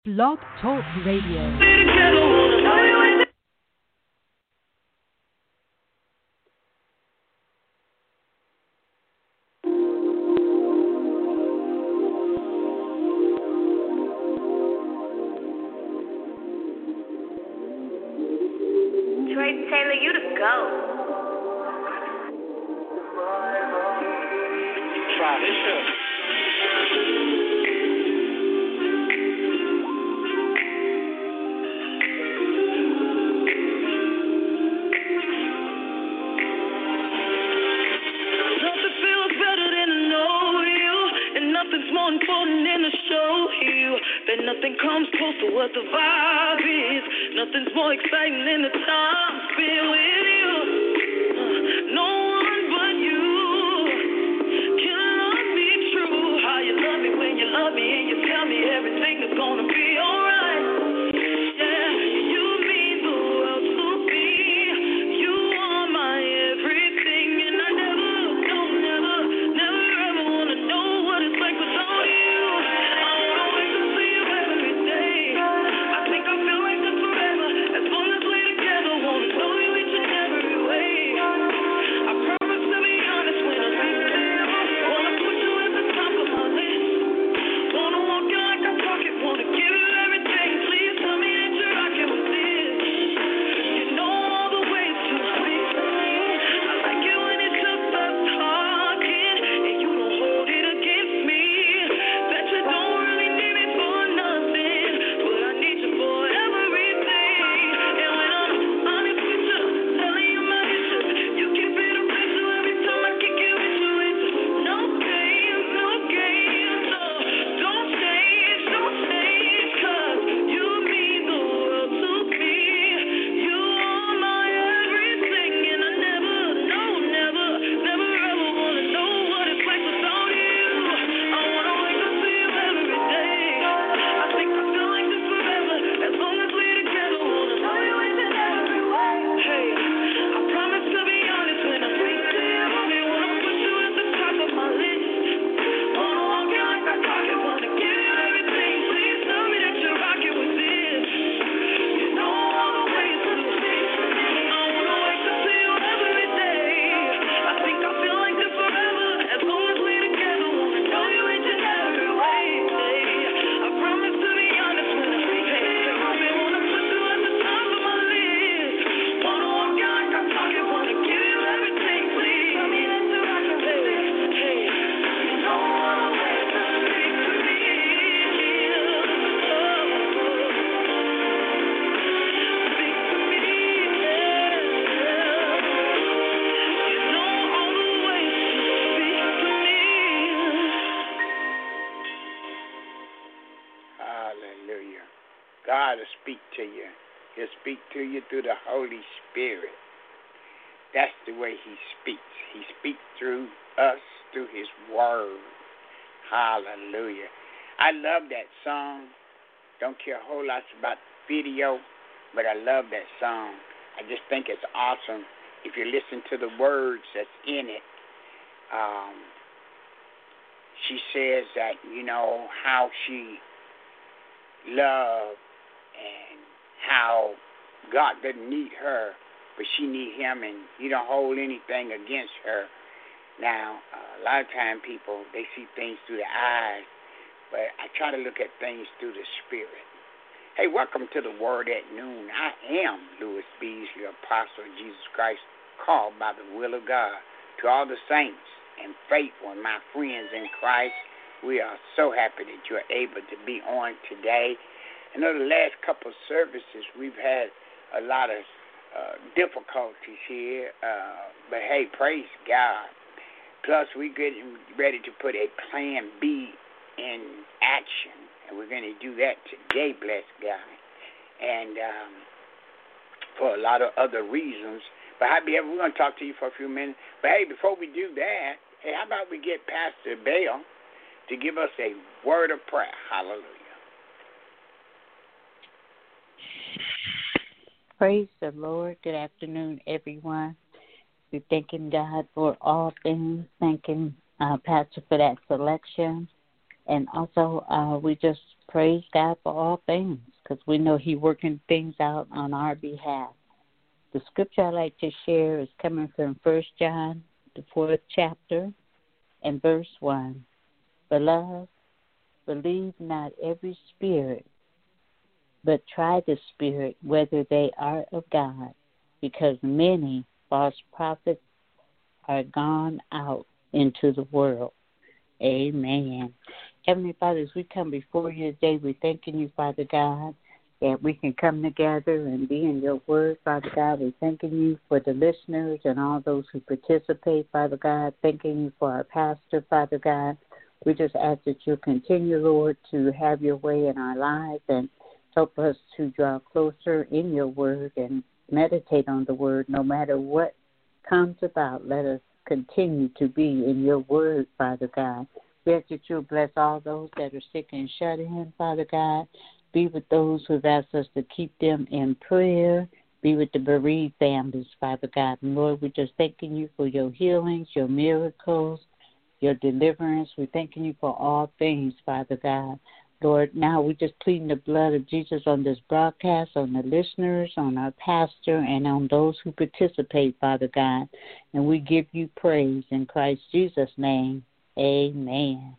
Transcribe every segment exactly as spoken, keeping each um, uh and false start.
Blog Talk Radio. Trey Taylor, you the GOAT. Try this shit. Nothing feels better than to know you, and nothing's more important than to show you that nothing comes close to what the vibe is. Nothing's more exciting than the time spent with you. Uh, no one but you can love me true. How you love me when you love me and you tell me everything is gonna be alright. Yeah, you mean the world to me. You are my everything, and I never, no, never, never ever wanna know what it's like without you. I wanna wake up to you every day. I think I feel like this forever, as long as we're together. Wanna know you each and every way. I promise to be honest when I think of you. Wanna put you at the top of my list. Wanna walk you like I talk it. Wanna give you everything. Please tell me that you're rocking with this. You know all the ways to speak to me. I like it when it's just us talking, and you don't hold it against me. Bet you don't really need me for nothing, but I need you for everything. And when I'm honest with you, telling you my issues, you keep it official every time I kick it with you. It's no games, no games, no. Don't change, don't change, 'cause you mean the world to me. You are my everything, and I never, no, never, never ever wanna know what it's like without you. I wanna wake up to you every day. I think I feel like this forever, as long as we're together. Wanna know you each and every way. Hey, I promise to be honest when I speak to you. I wanna put you at the top of my list. Wanna walk you like I talk it. Wanna give you everything. Please tell me that you're rocking with this. You know all the ways to speak to me. I wanna wake up to you every day. I think I feel like this forever, as long as we're together. Wanna know you each and every way. I promise to be honest when I speak to you. I wanna put you at the top of my list. Wanna walk you like I talk it. Wanna give you everything. Please tell me that you're rocking with this. Hey, you know all the ways to speak to me. Speak to me, yeah. You know all the ways to speak to me. Hallelujah. God will speak to you. He'll speak to you through the Holy Spirit. That's the way he speaks. He speaks through us, through his word. Hallelujah. I love that song. Don't care a whole lot about the video, but I love that song. I just think it's awesome. If you listen to the words that's in it, um, she says that, you know, how she loved and how God doesn't need her, but she need him, and he don't hold anything against her. Now, uh, a lot of time people, they see things through the eyes, but I try to look at things through the spirit. Hey, welcome to the Word at Noon. I am Louis Beasley, Apostle of Jesus Christ, called by the will of God. To all the saints and faithful and my friends in Christ, we are so happy that you're able to be on today. I know the last couple of services we've had a lot of uh, difficulties here, uh, but hey, praise God. Plus, we're getting ready to put a plan B in action, and we're going to do that today, bless God, and um, for a lot of other reasons. But I'll be able, we're going to talk to you for a few minutes. But hey, before we do that, hey, how about we get Pastor Bell to give us a word of prayer? Hallelujah. Praise the Lord. Good afternoon, everyone. We're thanking God for all things, thanking uh, Pastor for that selection. And also, uh, we just praise God for all things because we know He's working things out on our behalf. The scripture I'd like to share is coming from First John, the fourth chapter, and verse one. Beloved, believe not every spirit, but try the spirit whether they are of God, because many false prophets are gone out into the world. Amen. Heavenly Father, as we come before you today, we're thanking you, Father God, that we can come together and be in your word, Father God. We're thanking you for the listeners and all those who participate, Father God. Thanking you for our pastor, Father God. We just ask that you continue, Lord, to have your way in our lives and help us to draw closer in your word and meditate on the word no matter what comes about. Let us continue to be in your word, Father God. We ask that you'll bless all those that are sick and shut in, Father God. Be with those who have asked us to keep them in prayer. Be with the bereaved families, Father God. And Lord, we're just thanking you for your healings, your miracles, your deliverance. We're thanking you for all things, Father God. Lord, now we're just pleading the blood of Jesus on this broadcast, on the listeners, on our pastor, and on those who participate, Father God. And we give you praise in Christ Jesus' name. Amen.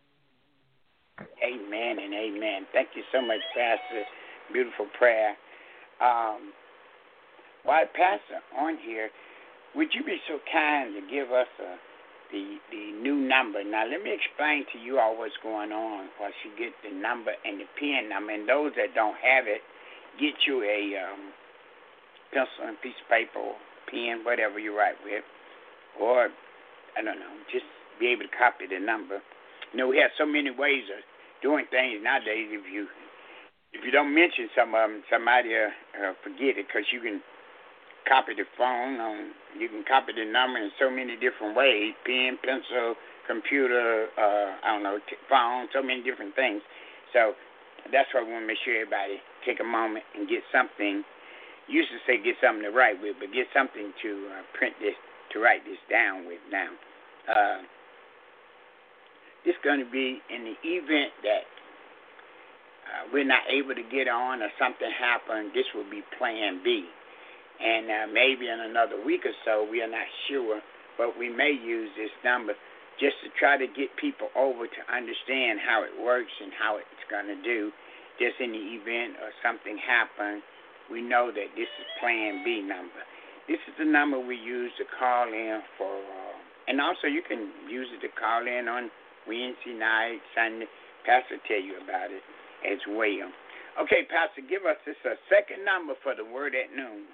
Amen and amen. Thank you so much, Pastor. Beautiful prayer. Um, while Pastor on here, would you be so kind to give us a, the the new number? Now, let me explain to you all what's going on while she get the number and the pen number. And those that don't have it, get you a um, pencil and piece of paper or pen, whatever you write with, or I don't know, just be able to copy the number. You know, we have so many ways of doing things nowadays. If you if you don't mention some of them, somebody will uh, forget it, because you can copy the phone, um, you can copy the number in so many different ways: pen, pencil, computer, uh, I don't know, t- phone, so many different things. So that's why we want to make sure everybody take a moment and get something. Used to say get something to write with, but get something to uh, print this, to write this down with now. Uh, This is going to be in the event that uh, we're not able to get on or something happened. This will be plan B. And uh, maybe in another week or so, we are not sure, but we may use this number just to try to get people over to understand how it works and how it's going to do. Just in the event or something happened, we know that this is plan B number. This is the number we use to call in for, uh, and also you can use it to call in on Wednesday night, Sunday. Pastor tell you about it as well. Okay, Pastor, give us this a second number for the word at noon.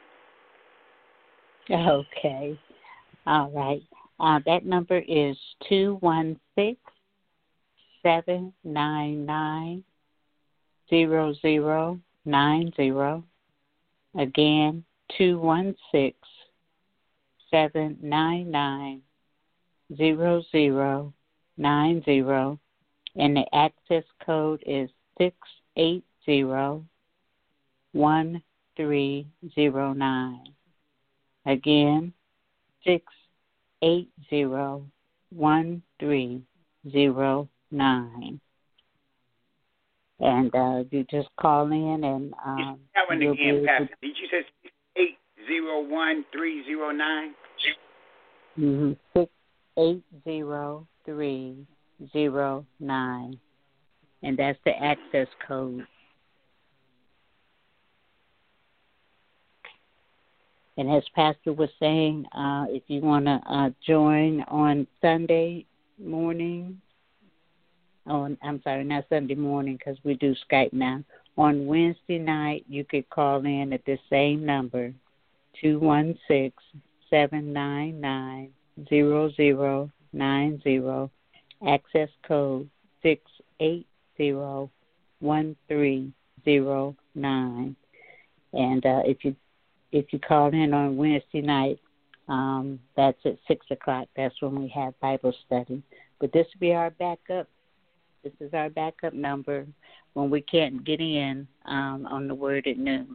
Okay. All right. Uh, that number is two one six, seven nine nine, zero zero nine zero. Again, two one six, seven nine nine, zero zero nine zero, and the access code is six eight zero one three zero nine. Again, six eight zero one three zero nine. And uh, you just call in and um, that one you'll again, be Pastor. to... Did you say six eight zero one three zero nine? Mm-hmm. six eight zero three zero nine, and that's the access code. And as Pastor was saying, uh, if you want to uh, join on Sunday morning, on I'm sorry, not Sunday morning because we do Skype now. On Wednesday night, you could call in at the same number, two one six, seven nine nine, zero zero nine zero, access code six eight zero one three zero nine. And uh, if you if you call in on Wednesday night, um, that's at six o'clock. That's when we have Bible study. But this will be our backup. This is our backup number when we can't get in um, on the word at noon.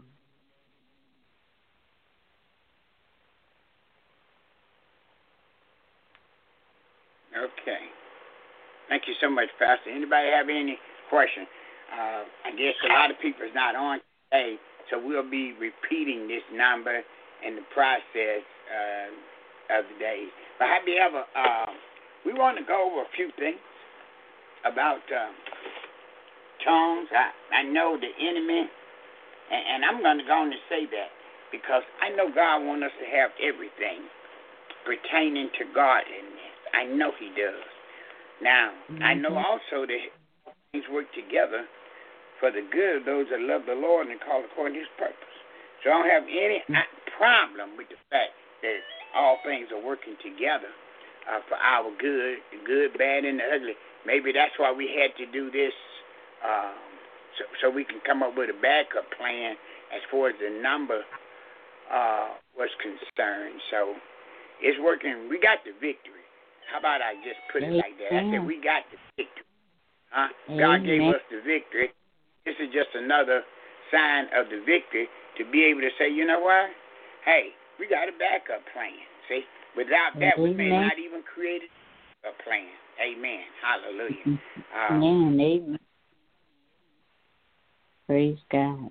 Okay. Thank you so much, Pastor. Anybody have any questions? Uh, I guess a lot of people is not on today, so we'll be repeating this number in the process uh, of the day. But however, uh, we want to go over a few things about uh, tongues. I, I know the enemy, and, and I'm going to go on and say that because I know God wants us to have everything pertaining to godliness. I know He does. Now, mm-hmm. I know also that things work together for the good of those that love the Lord and call according to His purpose. So I don't have any problem with the fact that all things are working together uh, for our good, the good, bad, and the ugly. Maybe that's why we had to do this, um, so, so we can come up with a backup plan as far as the number uh, was concerned. So it's working. We got the victory. How about I just put it like that? I said we got the victory. Huh? God gave us the victory. This is just another sign of the victory to be able to say, you know what? Hey, we got a backup plan. See? Without that, we may not even create a plan. Amen. Hallelujah. Um, Amen. Amen. Praise God.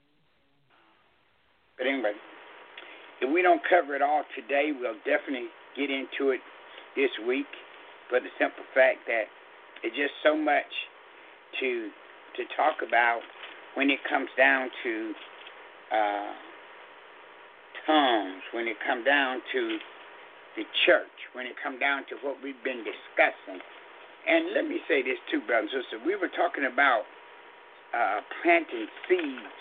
But anyway, if we don't cover it all today, we'll definitely get into it this week for the simple fact that it's just so much to to talk about when it comes down to uh, tongues, when it comes down to the church, when it comes down to what we've been discussing. And let me say this too, brothers and sisters. We were talking about uh, planting seeds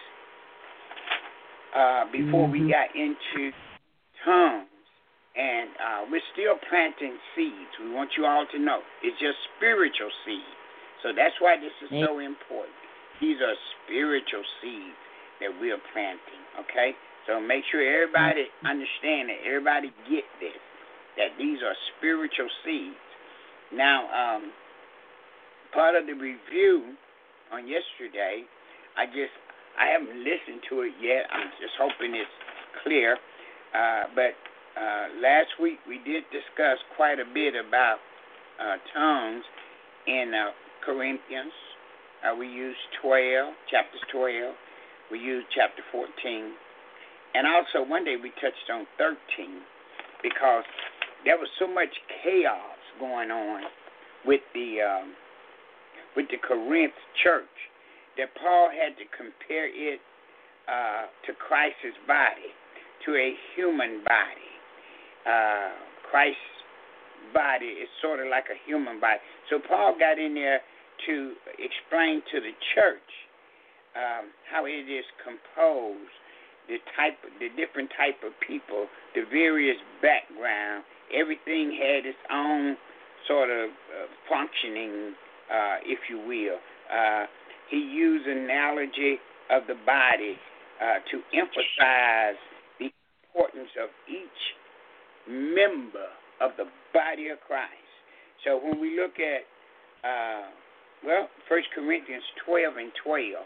uh, before mm-hmm. we got into tongues. And uh, we're still planting seeds. We want you all to know it's just spiritual seeds. So that's why this is so important. These are spiritual seeds that we're planting, okay? So make sure everybody understand that, everybody get this, that these are spiritual seeds. Now, um, part of the review on yesterday, I just, I haven't listened to it yet. I'm just hoping it's clear. Uh, but Uh, last week we did discuss quite a bit about uh, tongues in uh, Corinthians. Uh, we used twelve, chapters twelve. We used chapter fourteen. And also one day we touched on thirteen because there was so much chaos going on with the um, with the Corinth church that Paul had to compare it uh, to Christ's body, to a human body. Uh, Christ's body is sort of like a human body. So Paul got in there to explain to the church um, how it is composed, the type, the different type of people, the various background. Everything had its own sort of uh, functioning, uh, if you will. Uh, he used an analogy of the body uh, to emphasize the importance of each member of the body of Christ. So when we look at, uh, well, First Corinthians twelve and twelve,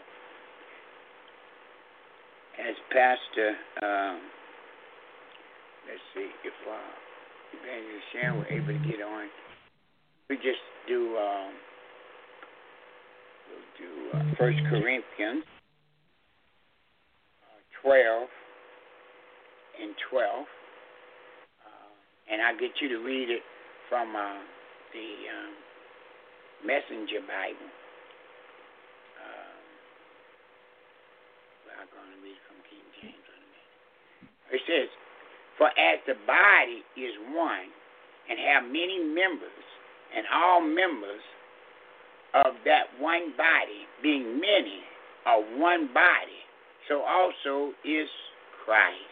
as Pastor, um, let's see if uh, Evangelist Sharon were able to get on, we just do, um, we'll do uh, First Corinthians uh, twelve and twelve. And I'll get you to read it from uh, the um, Messenger Bible. Um, well, I'm going to read it from King James in a minute. It says, "For as the body is one and have many members, and all members of that one body, being many, are one body, so also is Christ."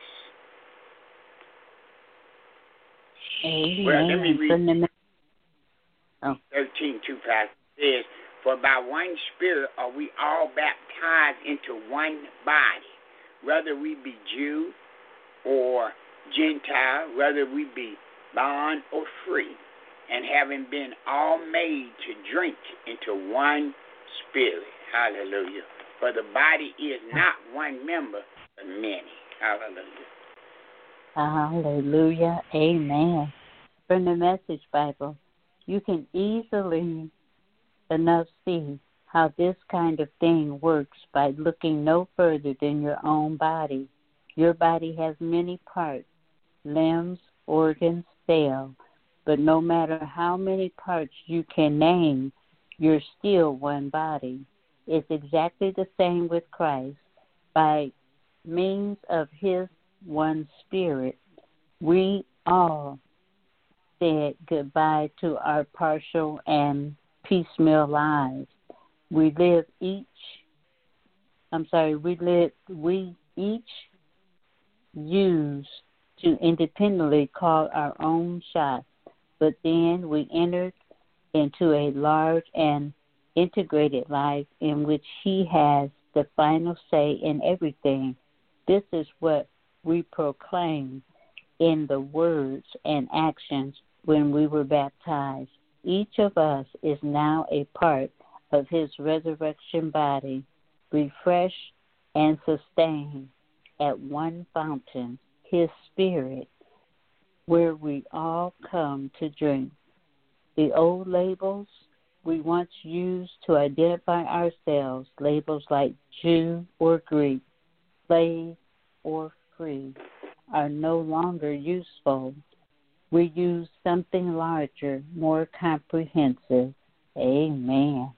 Amen. Well, let me read oh. thirteen, two, five. It says, "For by one Spirit are we all baptized into one body, whether we be Jew or Gentile, whether we be bond or free, and having been all made to drink into one Spirit." Hallelujah. For the body is not one member, but many. Hallelujah. Hallelujah. Amen. From the Message Bible, you can easily enough see how this kind of thing works by looking no further than your own body. Your body has many parts, limbs, organs, cells, but no matter how many parts you can name, you're still one body. It's exactly the same with Christ. By means of his one Spirit, we all said goodbye to our partial and piecemeal lives. We live each, I'm sorry, we live, we each use to independently call our own shots, but then we entered into a large and integrated life in which he has the final say in everything. This is what we proclaim in the words and actions when we were baptized. Each of us is now a part of his resurrection body, refreshed and sustained at one fountain, his Spirit, where we all come to drink. The old labels we once used to identify ourselves, labels like Jew or Greek, slave or free, are no longer useful. We use something larger, more comprehensive. Amen.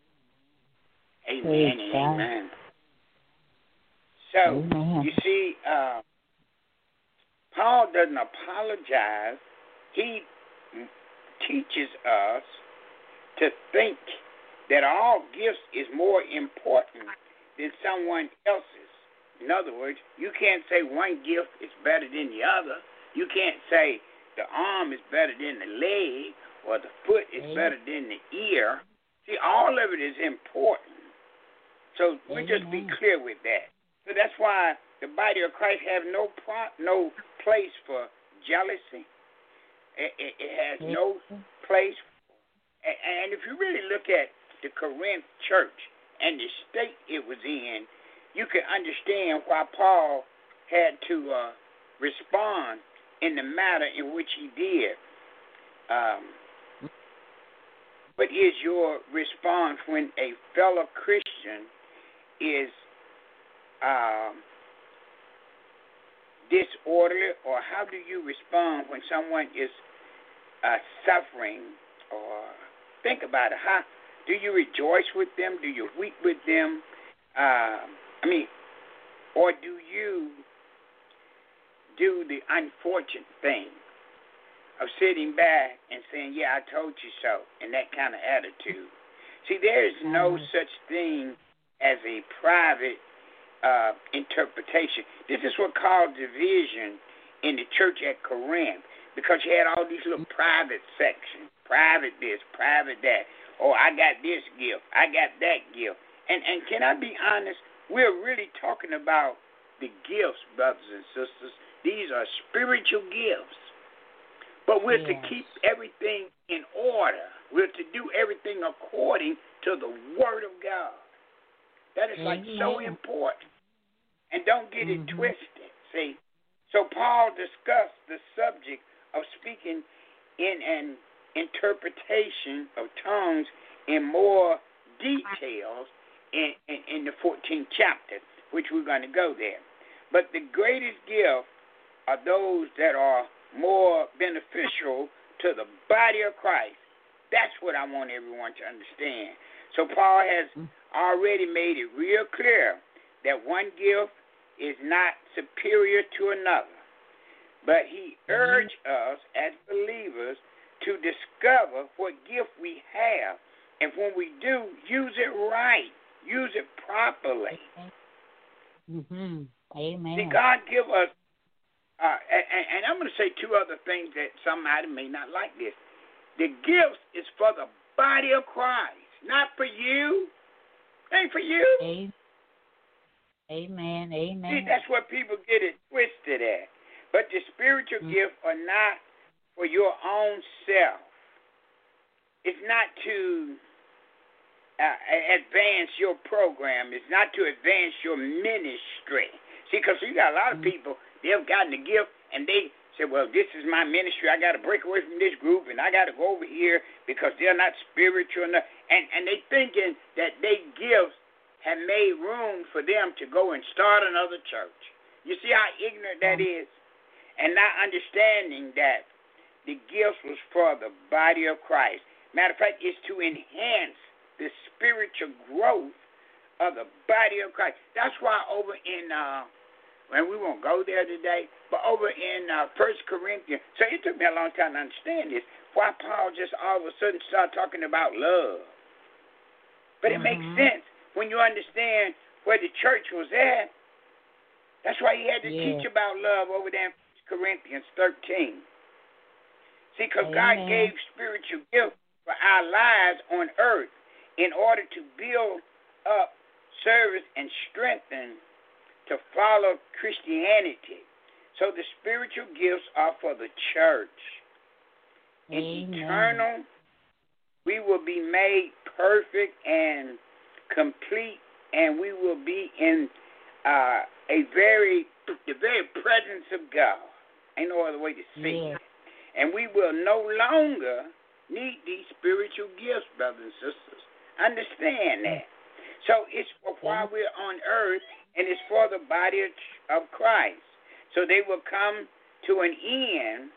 Amen and amen. So, amen. You see, uh, Paul doesn't apologize. He teaches us to think that all gifts is more important than someone else's. In other words, you can't say one gift is better than the other. You can't say the arm is better than the leg or the foot is Amen. Better than the ear. See, all of it is important. So we just be clear with that. So that's why the body of Christ have no pro- no place for jealousy. It, it, it has no place. For, and if you really look at the Corinth church and the state it was in, you can understand why Paul had to uh, respond in the manner in which he did. Um, what is your response when a fellow Christian is um, disorderly, or how do you respond when someone is uh, suffering? Or think about it. How do you rejoice with them? Do you weep with them? Uh, I mean, or do you do the unfortunate thing of sitting back and saying, yeah, I told you so, and that kind of attitude? See, there is no mm-hmm. such thing as a private uh, interpretation. This is what caused division in the church at Corinth, because you had all these little private sections, private this, private that. Oh, I got this gift, I got that gift. And and can I be honest? We're really talking about the gifts, brothers and sisters. These are spiritual gifts. But we're yes. to keep everything in order. We're to do everything according to the Word of God. That is like mm-hmm. so important. And don't get it mm-hmm. twisted, see. So Paul discussed the subject of speaking in an interpretation of tongues in more details in, in, in the fourteenth chapter, which we're going to go there. But the greatest gift are those that are more beneficial to the body of Christ. That's what I want everyone to understand. So Paul has already made it real clear that one gift is not superior to another. But he urged us as believers to discover what gift we have. And when we do, use it right. Use it properly. Mm-hmm. Amen. See, God give us, uh, and, and I'm going to say two other things that somebody may not like this. The gifts is for the body of Christ, not for you. Ain't for you. Amen. Amen. See, that's where people get it twisted at. But the spiritual mm-hmm. gifts are not for your own self. It's not to uh, advance your program. It's not to advance your ministry. See, because you got a lot of people, they've gotten the gift, and they say, well, this is my ministry. I got to break away from this group, and I got to go over here because they're not spiritual enough. And and they thinking that they gifts have made room for them to go and start another church. You see how ignorant that is? And not understanding that the gifts was for the body of Christ. Matter of fact, it's to enhance the spiritual growth of the body of Christ. That's why over in, uh, and we won't go there today, but over in uh, First Corinthians, so it took me a long time to understand this, why Paul just all of a sudden started talking about love. But it mm-hmm. makes sense when you understand where the church was at. That's why he had to yeah. teach about love over there in First Corinthians thirteen. See, because God gave spiritual gifts for our lives on earth in order to build up, service, and strengthen to follow Christianity. So the spiritual gifts are for the church. In eternal, we will be made perfect and complete, and we will be in uh, a very, the very presence of God. Ain't no other way to say it. And we will no longer need these spiritual gifts, brothers and sisters. Understand that. So it's for while we're on earth, and it's for the body of Christ. So they will come to an end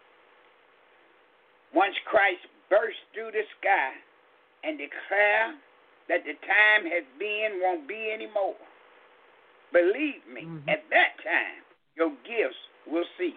once Christ bursts through the sky and declare that the time has been, won't be anymore. Believe me, mm-hmm. at that time, your gifts will cease.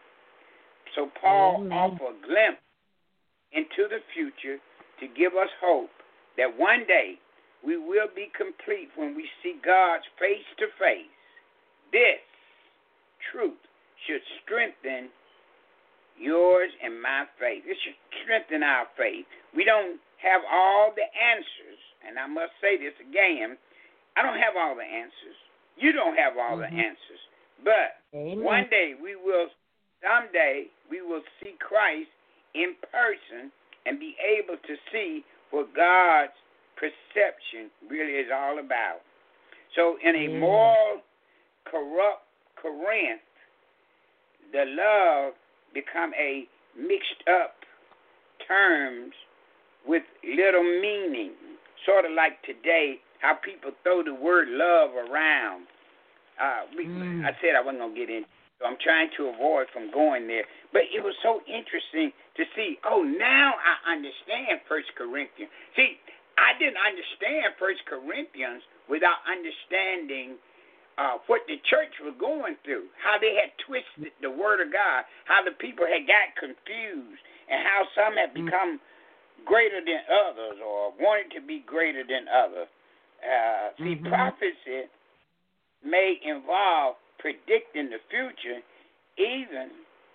So Paul offered a glimpse into the future to give us hope that one day we will be complete when we see God's face to face. This truth should strengthen yours and my faith. It should strengthen our faith. We don't have all the answers, and I must say this again, I don't have all the answers. You don't have all mm-hmm. the answers. But Amen. One day we will, someday, we will see Christ in person and be able to see what God's perception really is all about. So in a moral, corrupt Corinth, the love become a mixed up terms with little meaning. Sort of like today, how people throw the word love around. Uh, we, mm. I said I wasn't going to get into. So I'm trying to avoid from going there. But it was so interesting to see, oh, now I understand First Corinthians. See, I didn't understand First Corinthians without understanding uh, what the church was going through, how they had twisted the Word of God, how the people had got confused, and how some had become greater than others or wanted to be greater than others. Uh, see, mm-hmm. prophecy may involve predicting the future, even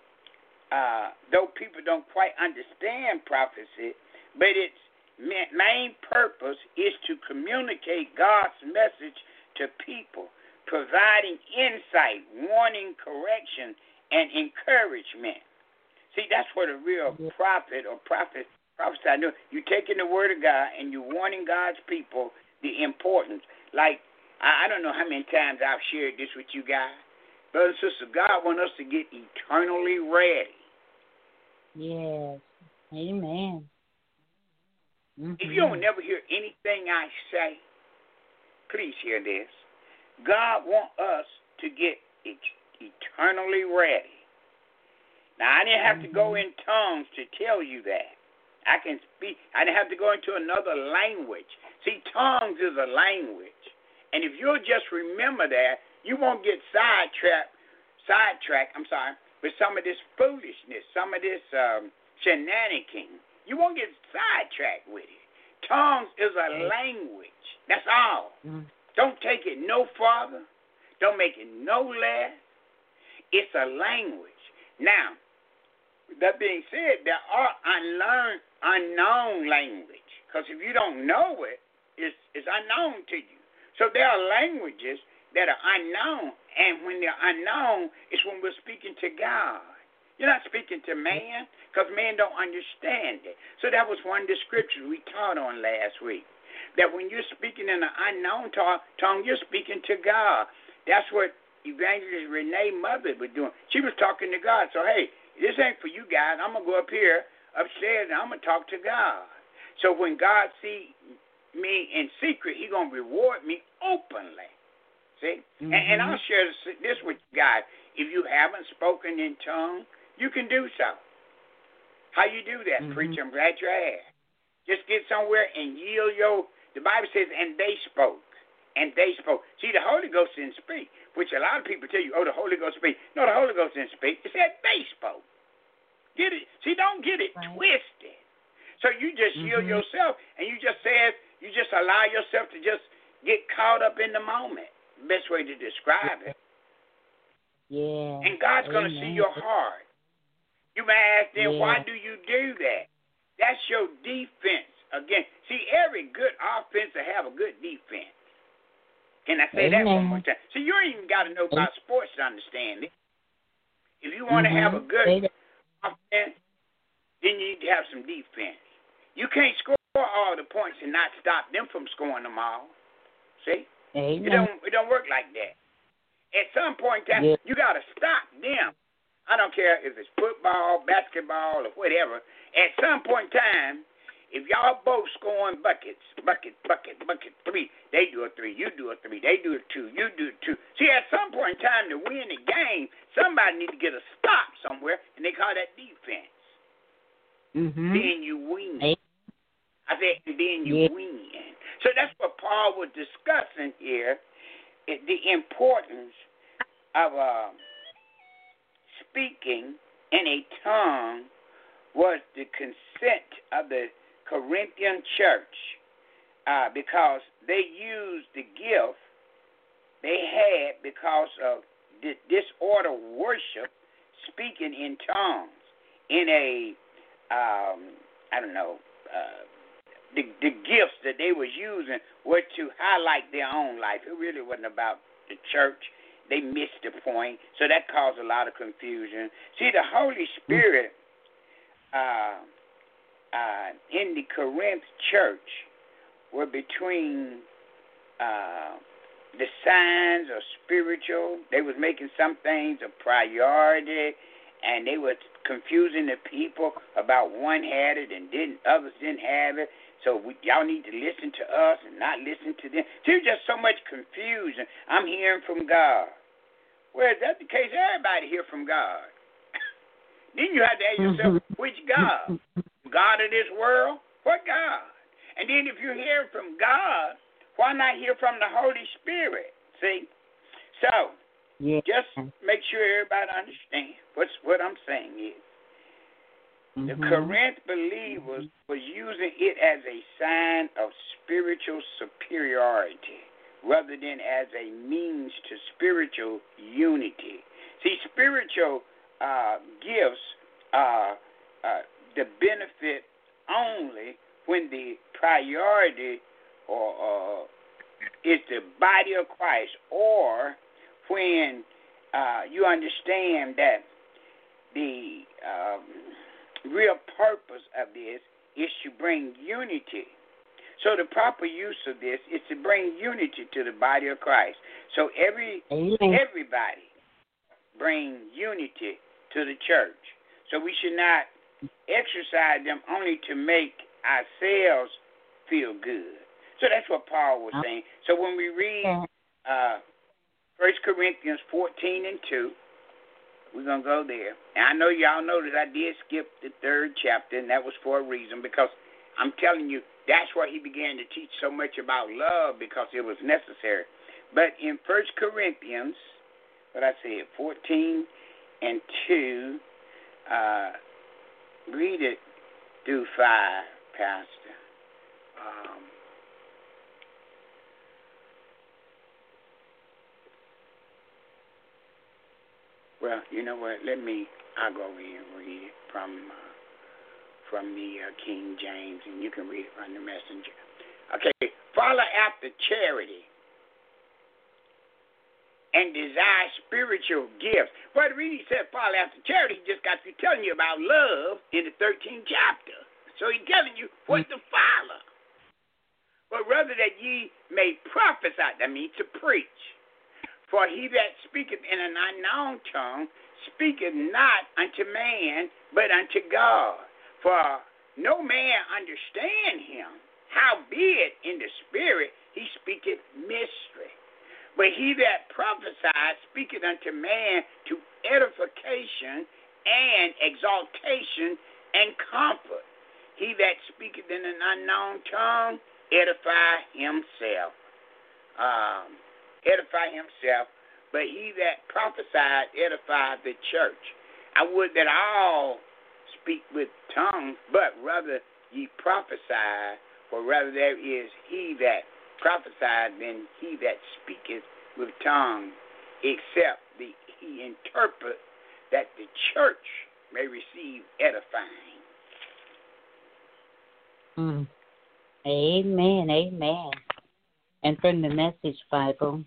uh, though people don't quite understand prophecy, but its main purpose is to communicate God's message to people, providing insight, warning, correction, and encouragement. See, that's what a real prophet or prophet prophesy. You're taking the word of God and you're warning God's people the importance. Like, I don't know how many times I've shared this with you guys. Brothers and sisters, God wants us to get eternally ready. Yes. Amen. Mm-hmm. If you don't never hear anything I say, please hear this. God wants us to get et- eternally ready. Now, I didn't have mm-hmm. to go in tongues to tell you that. I can speak. I didn't have to go into another language. See, tongues is a language. And if you'll just remember that, you won't get sidetracked, sidetracked, I'm sorry, with some of this foolishness, some of this um, shenanigans. You won't get sidetracked with it. Tongues is a language. That's all. Mm. Don't take it no farther. Don't make it no less. It's a language. Now, that being said, there are unlearned, unknown language. Because if you don't know it, it's, it's unknown to you. So there are languages that are unknown, and when they're unknown, it's when we're speaking to God. You're not speaking to man, because man don't understand it. So that was one of the scriptures we taught on last week, that when you're speaking in an unknown tongue, you're speaking to God. That's what Evangelist Renee Mother was doing. She was talking to God. So, hey, this ain't for you guys. I'm going to go up here, upstairs, and I'm going to talk to God. So when God see me in secret, He gonna reward me openly. See, mm-hmm. and, and I'll share this with you guys. If you haven't spoken in tongues, you can do so. How you do that, mm-hmm. preacher? I'm glad you asked. Just get somewhere and yield your. The Bible says, and they spoke, and they spoke. See, the Holy Ghost didn't speak, which a lot of people tell you, oh, the Holy Ghost speak. No, the Holy Ghost didn't speak. It said they spoke. Get it? See, don't get it right. twisted. So you just mm-hmm. yield yourself, and you just said, you just allow yourself to just get caught up in the moment. Best way to describe it. Yeah. And God's going to see your heart. You may ask them, yeah. why do you do that? That's your defense. Again, see, every good offense will have a good defense. Can I say Amen. That one more time? See, you ain't even got to know about sports to understand it. If you want to mm-hmm. have a good Amen. Offense, then you need to have some defense. You can't score all the points and not stop them from scoring them all. See? Amen. It don't, it don't work like that. At some point in time, yeah. you got to stop them. I don't care if it's football, basketball, or whatever. At some point in time, if y'all both scoring buckets, bucket, bucket, bucket, three, they do a three, you do a three, they do a two, you do a two. See, at some point in time to win the game, somebody need to get a stop somewhere, and they call that defense. Mm-hmm. Then you win. I said, then you yeah. win. So that's what Paul was discussing here, the importance of uh, speaking in a tongue was the consent of the Corinthian church uh, because they used the gift they had because of the disorder worship, speaking in tongues in a, um, I don't know, uh, the, the gifts that they was using were to highlight their own life. It really wasn't about the church. They missed the point, so that caused a lot of confusion. See, the Holy Spirit uh, uh, in the Corinth church were between uh, the signs of spiritual. They was making some things a priority, and they were confusing the people about one had it and didn't others didn't have it. So we, y'all need to listen to us and not listen to them. There's just so much confusion. I'm hearing from God. Well, if that's the case, everybody hear from God. Then you have to ask yourself, which God? God of this world? What God? And then if you're hearing from God, why not hear from the Holy Spirit? See? So, yeah. just make sure everybody understands what's, what I'm saying is. Mm-hmm. The Corinth believers was using it as a sign of spiritual superiority rather than as a means to spiritual unity. See, spiritual uh, gifts are uh, the benefit only when the priority or uh, is the body of Christ, or when uh, you understand that the um, real purpose of this is to bring unity. So the proper use of this is to bring unity to the body of Christ. So every Amen. Everybody bring unity to the church. So we should not exercise them only to make ourselves feel good. So that's what Paul was saying. So when we read uh, First Corinthians fourteen and two, we're going to go there. And I know y'all know that I did skip the third chapter, and that was for a reason, because I'm telling you, that's where he began to teach so much about love, because it was necessary. But in First Corinthians, what I said, fourteen and two, uh, read it through five, Pastor. Um, well, you know what? Let me, I'll go over here and read it from uh, from the uh, King James, and you can read it from the Messenger. Okay, follow after charity and desire spiritual gifts. But the reason he said follow after charity, he just got through telling you about love in the thirteenth chapter. So he's telling you what to follow. But rather that ye may prophesy, that means to preach. For he that speaketh in an unknown tongue speaketh not unto man, but unto God. For no man understand him. Howbeit in the spirit he speaketh mystery. But he that prophesied speaketh unto man to edification and exaltation and comfort. He that speaketh in an unknown tongue edify himself. Um, edify himself. But he that prophesied edify the church. I would that all speak with tongues, but rather ye prophesy. For rather there is he that prophesied than he that speaketh with tongues, except the, he interpret, that the church may receive edifying. Mm. Amen, amen. And from the Message Bible,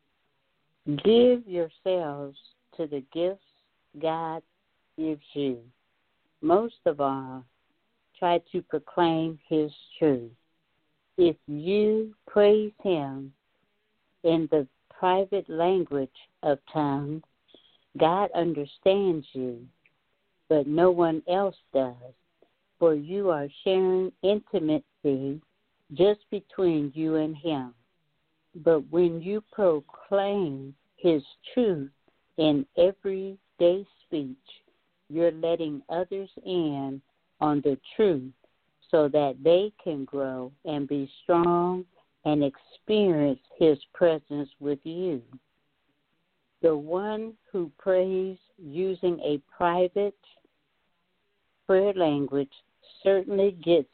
give yourselves to the gifts God gives you. Most of all, try to proclaim his truth. If you praise him in the private language of tongues, God understands you, but no one else does, for you are sharing intimacy just between you and him. But when you proclaim his truth in everyday speech, you're letting others in on the truth so that they can grow and be strong and experience his presence with you. The one who prays using a private prayer language certainly gets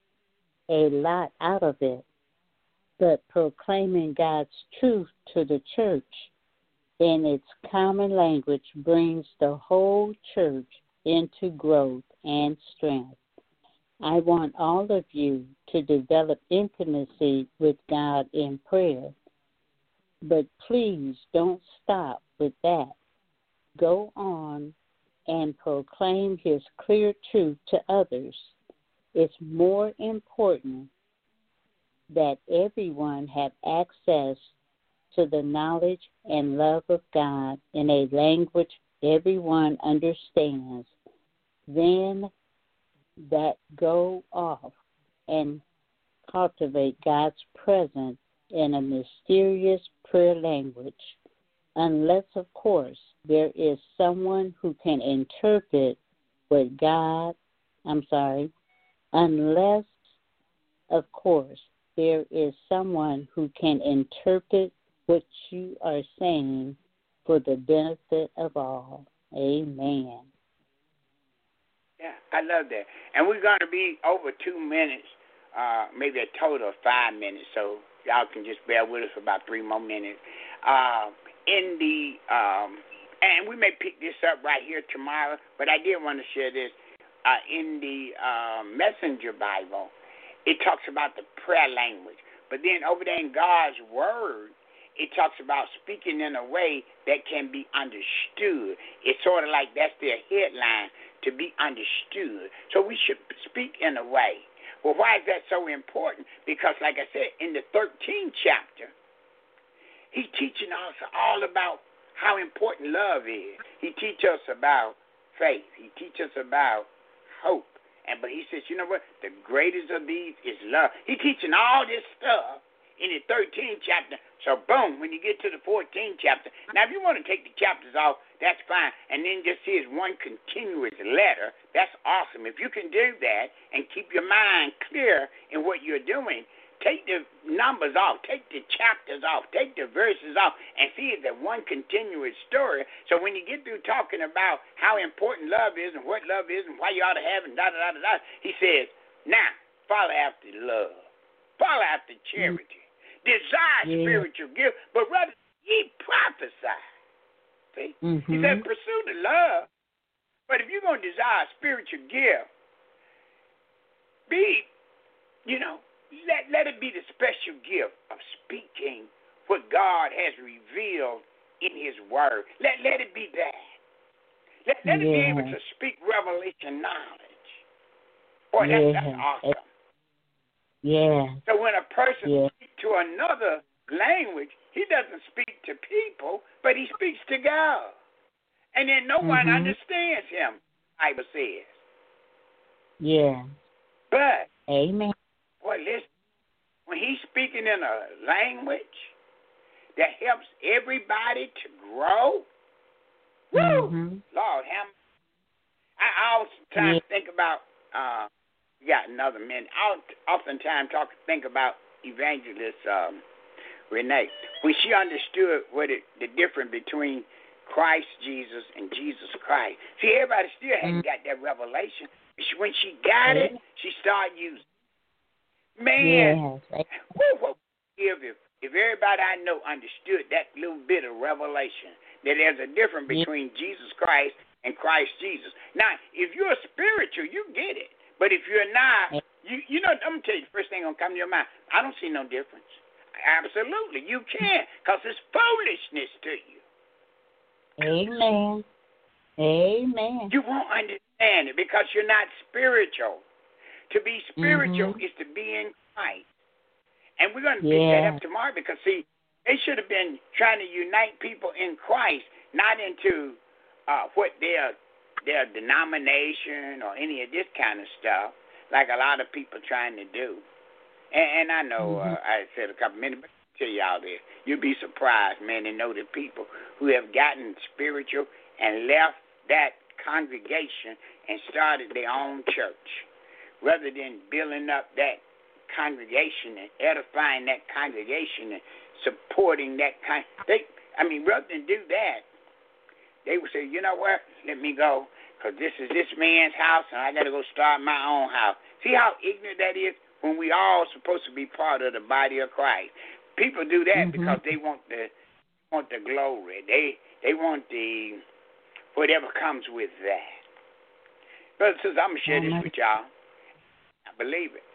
a lot out of it, but proclaiming God's truth to the church in its common language brings the whole church into growth and strength. I want all of you to develop intimacy with God in prayer, but please don't stop with that. Go on and proclaim his clear truth to others. It's more important that everyone have access to the knowledge and love of God in a language everyone understands. Then that go off and cultivate God's presence in a mysterious prayer language, unless, of course, there is someone who can interpret what God, I'm sorry, unless, of course, there is someone who can interpret what you are saying for the benefit of all. Amen. Yeah, I love that. And we're going to be over two minutes, uh, maybe a total of five minutes, so y'all can just bear with us for about three more minutes. Uh, in the, um, and we may pick this up right here tomorrow, but I did want to share this. Uh, in the uh, Messenger Bible, it talks about the prayer language. But then over there in God's Word, it talks about speaking in a way that can be understood. It's sort of like that's their headline, to be understood. So we should speak in a way. Well, why is that so important? Because, like I said, in the thirteenth chapter, he's teaching us all about how important love is. He teaches us about faith. He teaches us about hope. And but he says, you know what? The greatest of these is love. He's teaching all this stuff in the thirteenth chapter. So, boom, when you get to the fourteenth chapter. Now, if you want to take the chapters off, that's fine. And then just see it's one continuous letter. That's awesome. If you can do that and keep your mind clear in what you're doing, take the numbers off, take the chapters off, take the verses off, and see it's a one continuous story. So when you get through talking about how important love is and what love is and why you ought to have it, and da da da da, he says, now follow after love, follow after charity, desire yeah. spiritual gift, but rather ye prophesy. See, mm-hmm. He said pursue the love, but if you're gonna desire spiritual gift, be, you know. Let, let it be the special gift of speaking what God has revealed in his word. Let, let it be that. Let, let yeah. it be able to speak revelation knowledge. Boy, that's, yeah. that's awesome. Yeah. So when a person yeah. speaks to another language, he doesn't speak to people, but he speaks to God. And then no mm-hmm. one understands him, the Bible says. Yeah. But, Amen. boy, listen, when he's speaking in a language that helps everybody to grow, woo, Mm-hmm. Lord, how I oftentimes Yeah. think about, uh, you got another minute, I oftentimes talk, think about evangelist um, Renee, when she understood what it, the difference between Christ Jesus and Jesus Christ. See, everybody still hadn't got that revelation. When she got it, she started using it. Man, Yes. woo, what if, if if everybody I know understood that little bit of revelation, that there's a difference between Jesus Christ and Christ Jesus. Now, if you're spiritual, you get it. But if you're not, you you know, I'm going to tell you the first thing going to come to your mind. I don't see no difference. Absolutely. You can't, because it's foolishness to you. Amen. Amen. You won't understand it because you're not spiritual. To be spiritual Mhm. is to be in Christ. And we're going to Yeah. pick that up tomorrow because, see, they should have been trying to unite people in Christ, not into uh, what their their denomination or any of this kind of stuff, like a lot of people trying to do. And, and I know Mhm. uh, I said a couple minutes, but I'll tell y'all this. You'll be surprised, man, to know the people who have gotten spiritual and left that congregation and started their own church, rather than building up that congregation and edifying that congregation and supporting that kind. They, I mean, rather than do that, they would say, you know what, let me go, because this is this man's house, and I got to go start my own house. See how ignorant that is when we all supposed to be part of the body of Christ. People do that Mhm. because they want the want the glory. They they want the whatever comes with that. Brothers and sisters, I'm gonna share this Amen. with y'all. I believe it.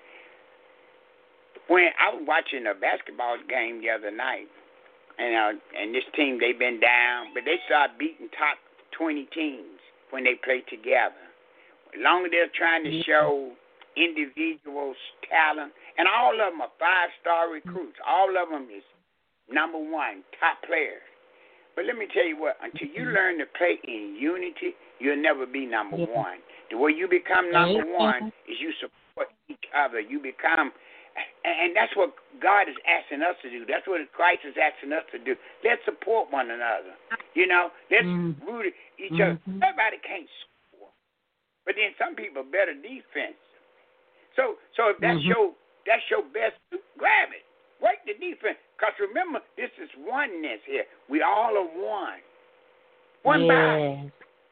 When I was watching a basketball game the other night, and uh, and this team, they've been down, but they started beating top twenty teams when they play together. As long as they're trying to show individuals talent, and all of them are five-star recruits. All of them is number one, top players. But let me tell you what, until you learn to play in unity, you'll never be number Yeah. one. The way you become number Amen. one is you support each other. You become, and that's what God is asking us to do. That's what Christ is asking us to do. Let's support one another. You know, let's Mm. root each other. Mhm. Everybody can't score, but then some people are better defense. So, so if that's Mhm. your that's your best, grab it. Work the defense, because remember, this is oneness here. We all are one. One body.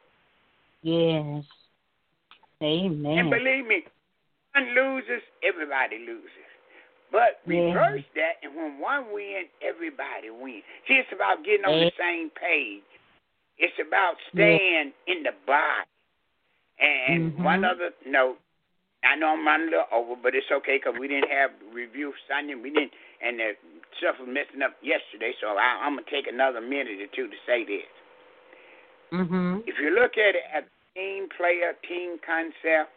Yes. Yes. Amen. And believe me, one loses, everybody loses. But Yeah. reverse that, and when one wins, everybody wins. See, it's about getting on Yeah. the same page. It's about staying in the body. And Mhm. one other note, I know I'm running a little over, but it's okay because we didn't have review Sunday. We didn't, and the stuff was messing up yesterday, so I, I'm going to take another minute or two to say this. Mhm. If you look at it as a team player, team concept,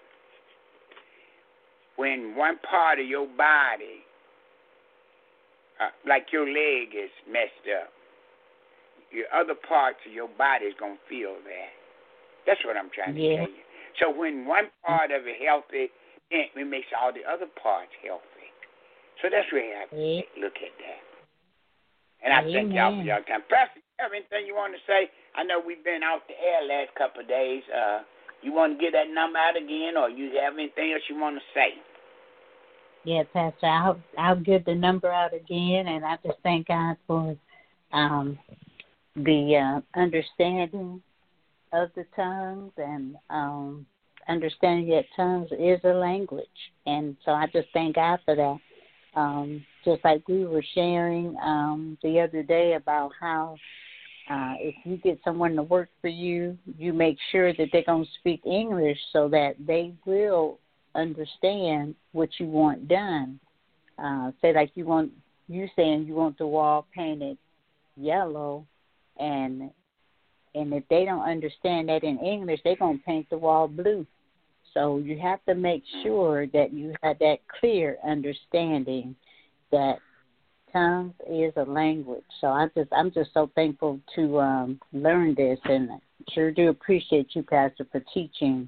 when one part of your body, uh, like your leg is messed up, your other parts of your body is going to feel that. That's what I'm trying to Yeah. tell you. So when one part of it healthy, then it makes all the other parts healthy. So that's where I have to Yeah. look at that. And I thank y'all for Amen. your time. Pastor, you have anything you want to say? I know we've been out the air last couple of days. Uh, you want to get that number out again, or you have anything else you want to say? Yeah, Pastor, I'll I'll give the number out again, and I just thank God for um, the uh, understanding of the tongues and um, understanding that tongues is a language, and so I just thank God for that. Um, just like we were sharing um, the other day about how uh, if you get someone to work for you, you make sure that they're going to speak English so that they will understand what you want done. Uh, say like you want, you saying you want the wall painted yellow, and and if they don't understand that in English, they're going to paint the wall blue. So you have to make sure that you have that clear understanding that tongues is a language. So I just, I'm just so thankful to um, learn this, and sure do appreciate you, Pastor, for teaching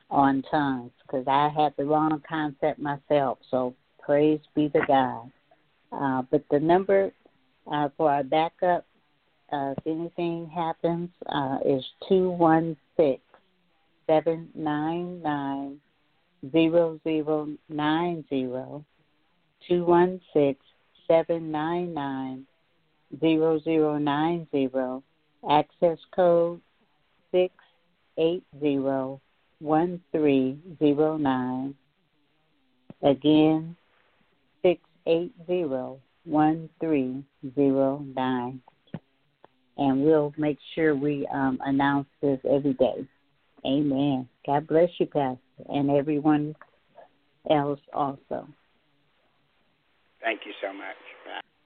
on tongues because I had the wrong concept myself. So praise be to God. Uh, but the number uh, for our backup, uh, if anything happens, uh, is two one six, seven nine nine, zero zero nine zero. two one six, seven nine nine, zero zero nine zero. Access code six eight zero one three zero nine. Again, six eight zero one three zero nine. And we'll make sure we um, announce this every day. Amen. God bless you, Pastor, and everyone else also. Thank you so much. Bye.